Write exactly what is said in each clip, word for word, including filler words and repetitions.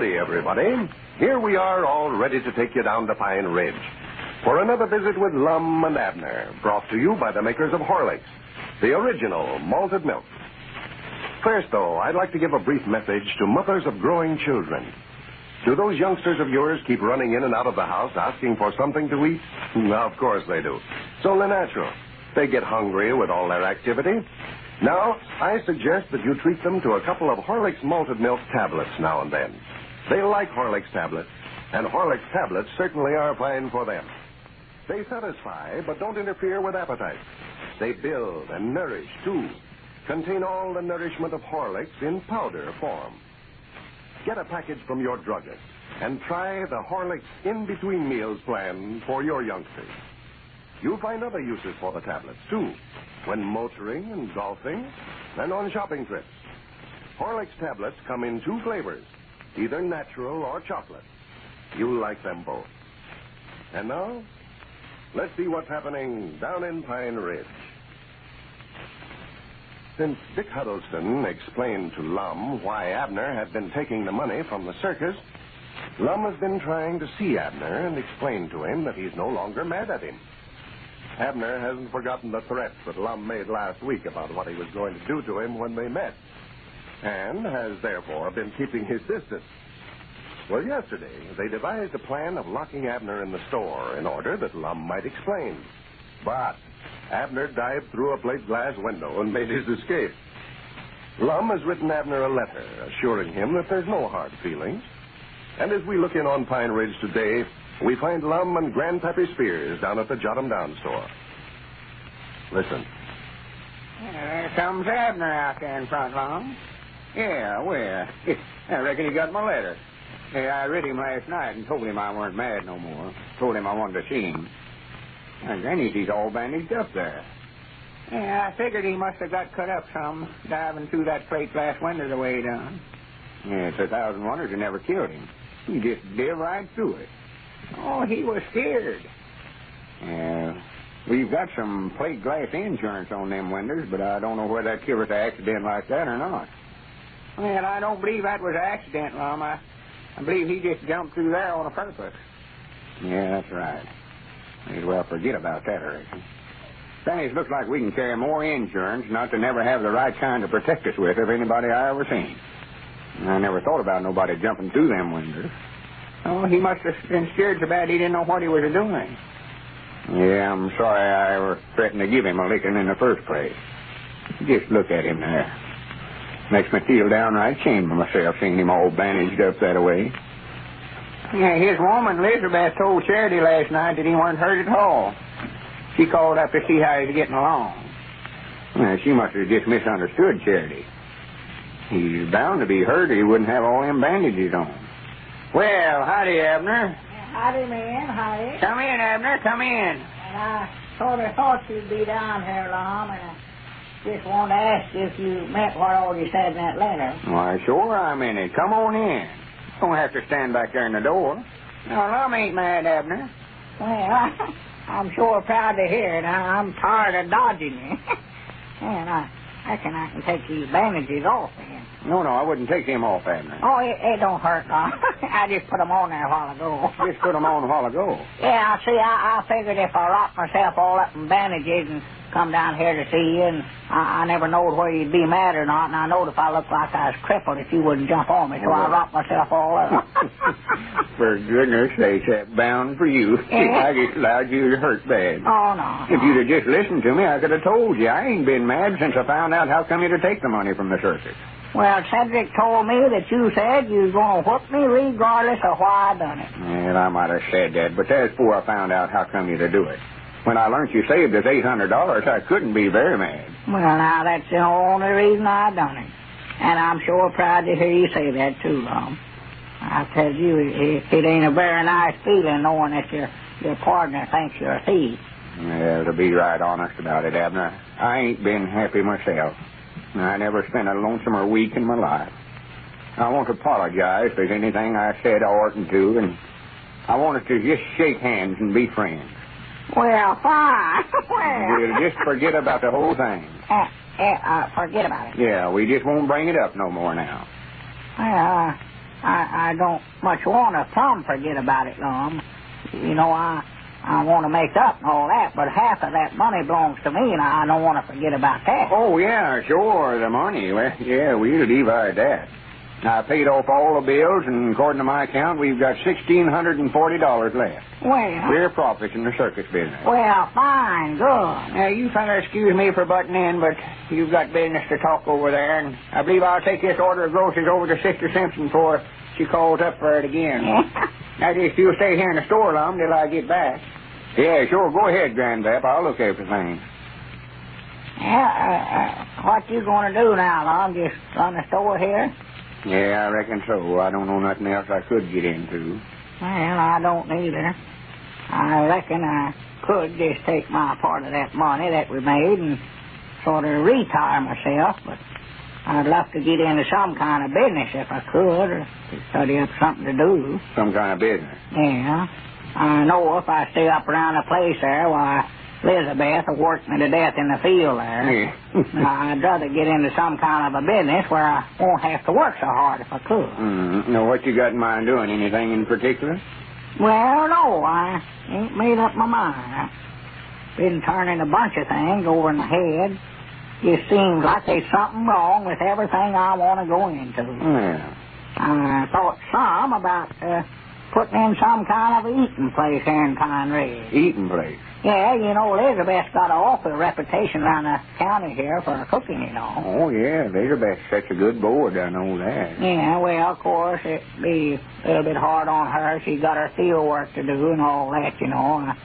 Howdy, everybody. Here we are, all ready to take you down to Pine Ridge for another visit with Lum and Abner, brought to you by the makers of Horlicks, the original malted milk. First, though, I'd like to give a brief message to mothers of growing children. Do those youngsters of yours keep running in and out of the house asking for something to eat? Now, of course they do. It's only natural. They get hungry with all their activity. Now, I suggest that you treat them to a couple of Horlicks malted milk tablets now and then. They like Horlicks tablets, and Horlicks tablets certainly are fine for them. They satisfy, but don't interfere with appetite. They build and nourish, too. Contain all the nourishment of Horlicks in powder form. Get a package from your druggist and try the Horlicks in-between meals plan for your youngsters. You'll find other uses for the tablets, too, when motoring and golfing and on shopping trips. Horlicks tablets come in two flavors, either natural or chocolate. You'll like them both. And now, let's see what's happening down in Pine Ridge. Since Dick Huddleston explained to Lum why Abner had been taking the money from the circus, Lum has been trying to see Abner and explain to him that he's no longer mad at him. Abner hasn't forgotten the threats that Lum made last week about what he was going to do to him when they met, and has therefore been keeping his distance. Well, yesterday, they devised a plan of locking Abner in the store in order that Lum might explain. But Abner dived through a plate glass window and made his escape. Lum has written Abner a letter assuring him that there's no hard feelings. And as we look in on Pine Ridge today, we find Lum and Grandpappy Spears down at the Jot 'em Down store. Listen. There comes Abner out there in front, Lum. Yeah, well, I reckon he got my letter. Yeah, I read him last night and told him I weren't mad no more. Told him I wanted to see him. And Granny's he's all bandaged up there. Yeah, I figured he must have got cut up some, diving through that plate glass window the way he done. Yeah, it's a thousand wonders it never killed him. He just did right through it. Oh, he was scared. Yeah, we've got some plate glass insurance on them windows, but I don't know whether that killed an accident like that or not. Well, I don't believe that was an accident, Lum. I, I believe he just jumped through there on a purpose. Yeah, that's right. May as well forget about that, I reckon. Things looks like we can carry more insurance not to never have the right kind to protect us with of anybody I ever seen. I never thought about nobody jumping through them windows. Oh, he must have been scared so bad he didn't know what he was doing. Yeah, I'm sorry I ever threatened to give him a licking in the first place. Just look at him there. Makes me feel downright ashamed of myself seeing him all bandaged up that way. Yeah, his woman, Elizabeth, told Charity last night that he weren't hurt at all. She called up to see how he was getting along. Well, she must have just misunderstood Charity. He's bound to be hurt or he wouldn't have all them bandages on. Well, howdy, Abner. Howdy, man, howdy. Come in, Abner, come in. And I sort of thought you'd be down here, Lum, and I just wanted to ask you if you meant what all you said in that letter. Why, sure I'm in it. Come on in. Don't have to stand back there in the door. No, Lum ain't mad, Abner. Well, I, I'm sure proud to hear it. I, I'm tired of dodging you. And I reckon I can take these bandages off again. No, no, I wouldn't take them off, Abner. Oh, it, it don't hurt, Lum. I just put them on there a while ago. Just put them on a while ago? Yeah, see, I, I figured if I wrapped myself all up in bandages and come down here to see you, and I, I never knowed whether you'd be mad or not, and I knowed if I looked like I was crippled if you wouldn't jump on me, so I wrapped myself all up. For goodness sakes, that's bound for you. Yeah. I just allowed you to hurt bad. Oh, no. If you'd have just listened to me, I could have told you. I ain't been mad since I found out how come you to take the money from the circus. Well, Cedric told me that you said you was going to whoop me regardless of why I done it. Well, I might have said that, but that's before I found out how come you to do it. When I learned you saved us eight hundred dollars, I couldn't be very mad. Well, now, that's the only reason I done it. And I'm sure proud to hear you say that, too, Lum. I tell you, it, it ain't a very nice feeling knowing that your, your partner thinks you're a thief. Well, to be right honest about it, Abner, I ain't been happy myself. I never spent a lonesomer week in my life. I want to apologize if there's anything I said I oughtn't to, and I wanted to just shake hands and be friends. Well, fine. Well, We'll just forget about the whole thing. Uh, uh, uh, forget about it. Yeah, we just won't bring it up no more now. Well, uh, I, I don't much want to plumb forget about it, Lum. You know, I I want to make up and all that, but half of that money belongs to me, and I don't want to forget about that. Oh, yeah, sure, the money. Well, yeah, we'll divide that. I paid off all the bills, and according to my account, we've got one thousand six hundred forty dollars left. Well... We're profits in the circus business. Well, fine, good. Now, you fellas excuse me for butting in, but you've got business to talk over there, and I believe I'll take this order of groceries over to Sister Simpson before she calls up for it again. That is, you'll stay here in the store, Lum, till I get back. Yeah, sure, go ahead, Grandpap. I'll look after things. Yeah, uh, uh, what you going to do now, Lum? Just run the store here? Yeah, I reckon so. I don't know nothing else I could get into. Well, I don't either. I reckon I could just take my part of that money that we made and sort of retire myself, but I'd love to get into some kind of business if I could, or study up something to do. Some kind of business? Yeah. I know if I stay up around the place there, why, Elizabeth will work me to death in the field there. Yeah. I'd rather get into some kind of a business where I won't have to work so hard if I could. Mm-hmm. Now, what you got in mind doing? Anything in particular? Well, no, I ain't made up my mind. I've been turning a bunch of things over in my head. Just seems like there's something wrong with everything I want to go into. Yeah. I thought some about uh, putting in some kind of eating place here in Pine Ridge. Eating place? Yeah, you know, Elizabeth's got an awful reputation around the county here for her cooking, you know. Oh, yeah, Elizabeth's such a good board, I know that. Yeah, well, of course, it'd be a little bit hard on her. She's got her field work to do and all that, you know. And I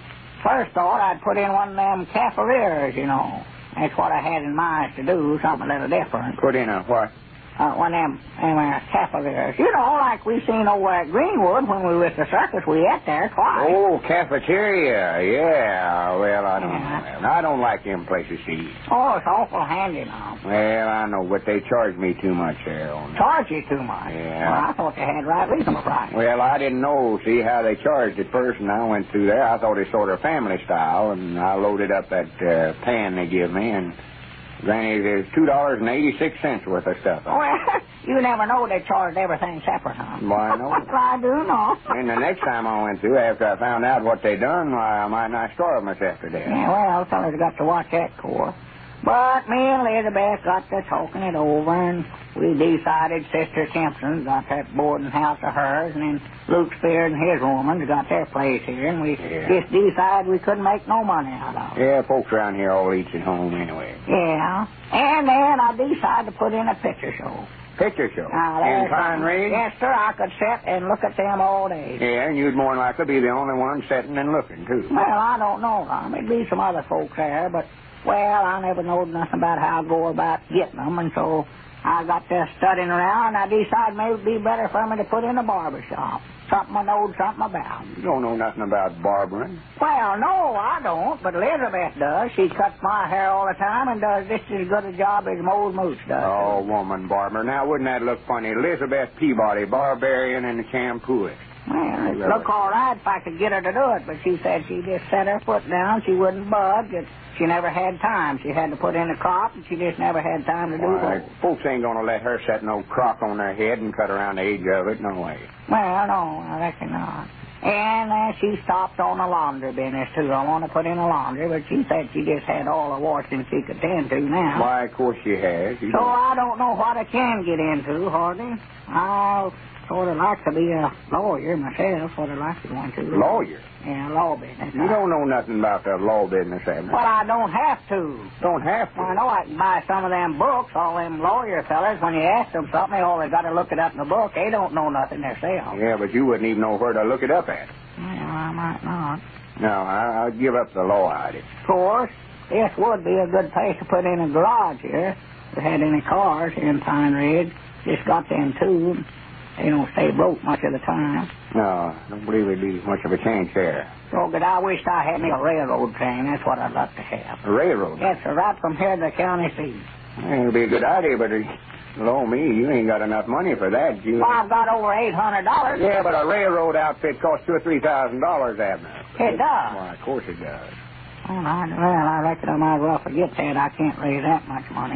first thought I'd put in one of them cafeterias, you know. That's what I had in mind to do, something a little different. Put in a what? Uh, one of them, them uh, cafeterias. You know, like we seen over at Greenwood when we were at the circus. We ate there twice. Oh, cafeteria. Yeah. Well, I don't Yeah. know. I don't like them places to eat. Oh, it's awful handy now. Well, I know, but they charge me too much there on that. Charge you too much. Yeah. Well, I thought they had right reasonable price. Well, I didn't know, see, how they charged at first, and I went through there. I thought it sort of family style, and I loaded up that uh, pan they give me, and Granny, there's two dollars and eighty-six cents worth of stuff. Well, you never know they charged everything separate, huh? Why, I know. I do know. And the next time I went through, after I found out what they done, why, I might not starve myself to death. Yeah, well, fellas got to watch that course. But me and Elizabeth got to talking it over, and we decided Sister Simpson got that boarding house of hers, and then Luke Spear and his woman got their place here, and we Yeah. just decided we couldn't make no money out of it. Yeah, folks around here all eats at home anyway. Yeah. And then I decided to put in a picture show. Picture show? Now, In there's Pine something. Ridge? Yes, sir. I could sit and look at them all day. Yeah, and you'd more than likely be the only one sitting and looking, too. Well, I don't know, Tom. There'd be some other folks there, but, well, I never knowed nothing about how to go about getting them, and so I got to studying around, and I decided maybe it'd be better for me to put in a barber shop. Something I knowed something about. You don't know nothing about barbering. Well, no, I don't, but Elizabeth does. She cuts my hair all the time and does just as good a job as Mose Moose does. Oh, woman barber. Now, wouldn't that look funny? Elizabeth Peabody, barbarian and shampooist. Well, it'd look all right if I could get her to do it, but she said she just set her foot down. She wouldn't budge. It, she never had time. She had to put in a crop, and she just never had time to do Why, it. folks ain't going to let her set no crop on their head and cut around the edge of it. No way. Well, no, I reckon not. And uh, she stopped on the laundry business, too. I want to put in a laundry, but she said she just had all the washing she could tend to now. Why, of course she has. You So don't- I don't know what I can get into, hardly. I'll sort of like to be a lawyer myself, sort of like to go into. Lawyer? Yeah, law business. You don't know nothing about the law business, have you? Well, I don't have to. Don't have to. I know I can buy some of them books, all them lawyer fellas. When you ask them something, they always got to look it up in the book. They don't know nothing themselves. Yeah, but you wouldn't even know where to look it up at. Well, I might not. No, I, I'd give up the law idea. Of course, this would be a good place to put in a garage here. If we had any cars here in Pine Ridge, just got them too. They don't stay broke much of the time. No, I don't believe it'd be much of a change there. So, but I wished I had me a railroad train. That's what I'd like to have. A railroad? Yes, sir, right from here to the county seat. Well, it'd be a good idea, but, uh, lo me, you ain't got enough money for that. You... Well, I've got over eight hundred dollars. Yeah, but a railroad outfit costs two or three thousand dollars, Abner. It does. Why, of course it does. Well, I, well, I reckon I might as well forget that. I can't raise that much money.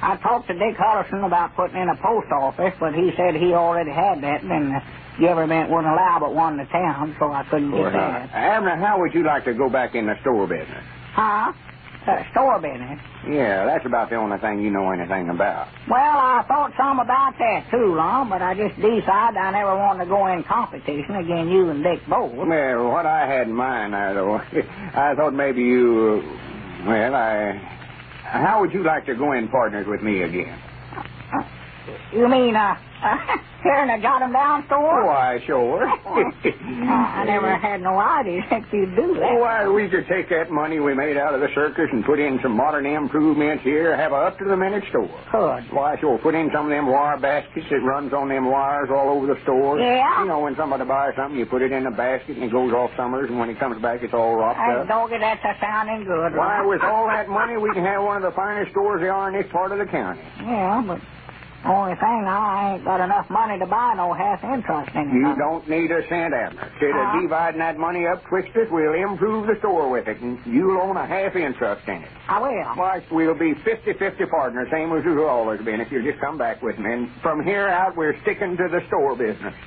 I talked to Dick Hullison about putting in a post office, but he said he already had that, and the government wouldn't allow but one in the town, so I couldn't get Well, that. Abner, how would you like to go back in the store business? Huh? Uh, store business? Yeah, that's about the only thing you know anything about. Well, I thought some about that, too, Lum, but I just decided I never wanted to go in competition against you and Dick both. Well, what I had in mind there, though, I thought maybe you, uh, well, I... How would you like to go in partners with me again? Uh, you mean, uh, uh here in the Jot 'em Down store? Why, sure. uh, I never had no idea that you'd do that. Why, we could take that money we made out of the circus and put in some modern improvements here, have a up-to-the-minute store. Good. Why, sure, put in some of them wire baskets that runs on them wires all over the store. Yeah? You know, when somebody buys something, you put it in a basket and it goes off summers, and when it comes back, it's all wrapped Hey, up. doggy, that's a sounding good. Why, Lum. with all that money, we can have one of the finest stores there are in this part of the county. Yeah, but only thing, I ain't got enough money to buy no half interest in it. You Lum. don't need a cent, Abner. Instead Uh-huh. of dividing that money up twixt us, we'll improve the store with it, and you'll own a half interest in it. I will. Why, we'll be fifty-fifty partners, same as we've always been, if you'll just come back with me. And from here out, we're sticking to the store business.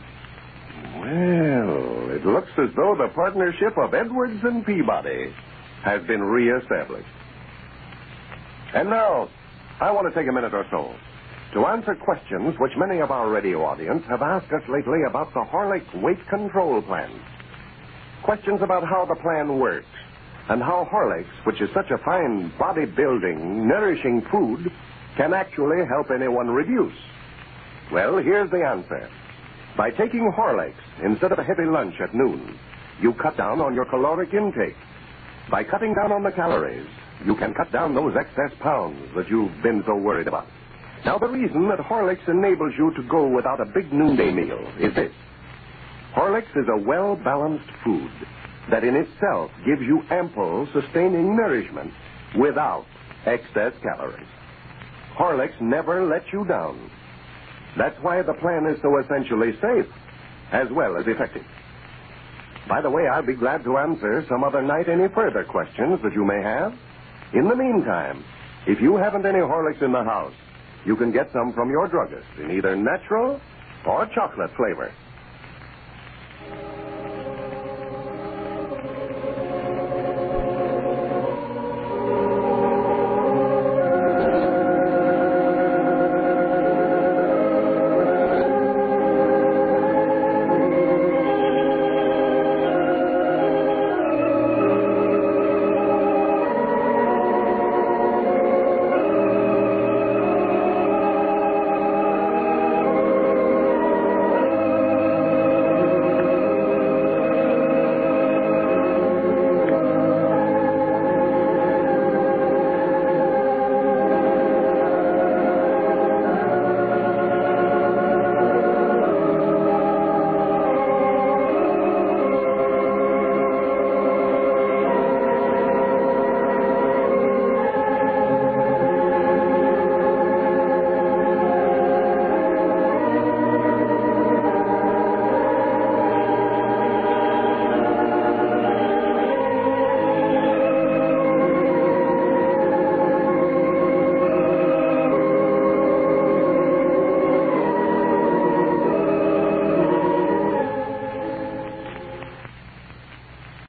Well, it looks as though the partnership of Edwards and Peabody has been reestablished. And now, I want to take a minute or so to answer questions which many of our radio audience have asked us lately about the Horlick weight control plan. Questions about how the plan works and how Horlicks, which is such a fine body-building, nourishing food, can actually help anyone reduce. Well, here's the answer. By taking Horlicks instead of a heavy lunch at noon, you cut down on your caloric intake. By cutting down on the calories, you can cut down those excess pounds that you've been so worried about. Now, the reason that Horlicks enables you to go without a big noonday meal is this. Horlicks is a well-balanced food that in itself gives you ample, sustaining nourishment without excess calories. Horlicks never lets you down. That's why the plan is so essentially safe, as well as effective. By the way, I'll be glad to answer some other night any further questions that you may have. In the meantime, if you haven't any Horlicks in the house, you can get some from your druggist in either natural or chocolate flavor.